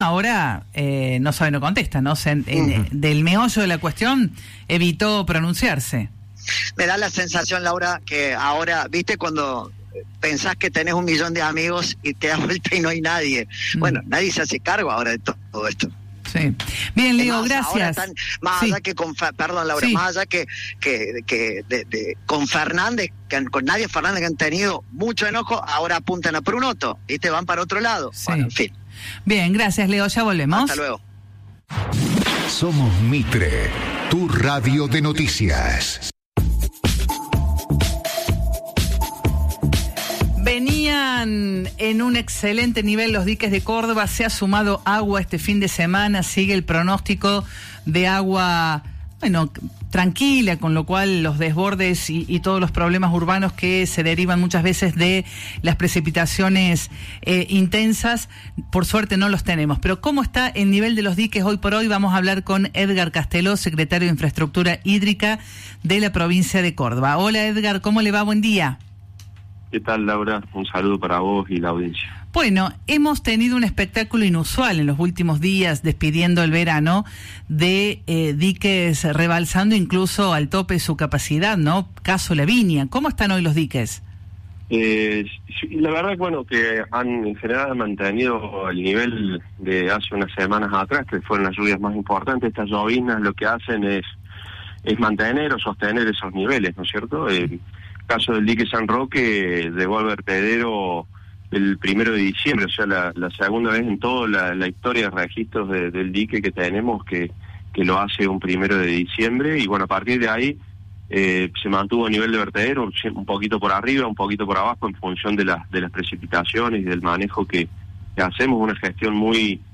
ahora no sabe, no contesta, ¿no? Del meollo de la cuestión evitó pronunciarse. Me da la sensación, Laura, que ahora, ¿viste cuando pensás que tenés 1 millón de amigos y te das vuelta y no hay nadie? Bueno, nadie se hace cargo ahora de todo esto. Sí. Bien, Leo, gracias. Más allá que con, perdón, Laura, más allá que con Fernández, con Nadia Fernández, que han tenido mucho enojo, ahora apuntan a Prunoto, ¿viste? Van para otro lado. Sí. Bueno, en fin. Bien, gracias, Leo, ya volvemos. Hasta luego. Somos Mitre, tu radio de noticias. Venían en un excelente nivel los diques de Córdoba, se ha sumado agua este fin de semana, sigue el pronóstico de agua, bueno, tranquila, con lo cual los desbordes y todos los problemas urbanos que se derivan muchas veces de las precipitaciones intensas, por suerte no los tenemos. Pero ¿cómo está el nivel de los diques hoy por hoy? Vamos a hablar con Edgar Casteló, secretario de Infraestructura Hídrica de la provincia de Córdoba. Hola Edgar, ¿cómo le va? Buen día. ¿Qué tal, Laura? Un saludo para vos y la audiencia. Bueno, hemos tenido un espectáculo inusual en los últimos días, despidiendo el verano, de diques rebalsando incluso al tope su capacidad, ¿no? Caso Lavinia. ¿Cómo están hoy los diques? La verdad, bueno, que en general han mantenido el nivel de hace unas semanas atrás, que fueron las lluvias más importantes. Estas lloviznas lo que hacen es mantener o sostener esos niveles, ¿no es cierto? Caso del dique San Roque, llegó al vertedero el 1 de diciembre, o sea, la segunda vez en toda la historia de registros del dique que tenemos que lo hace un 1 de diciembre, y bueno, a partir de ahí se mantuvo a nivel de vertedero, un poquito por arriba, un poquito por abajo, en función de las precipitaciones y del manejo que hacemos, una gestión muy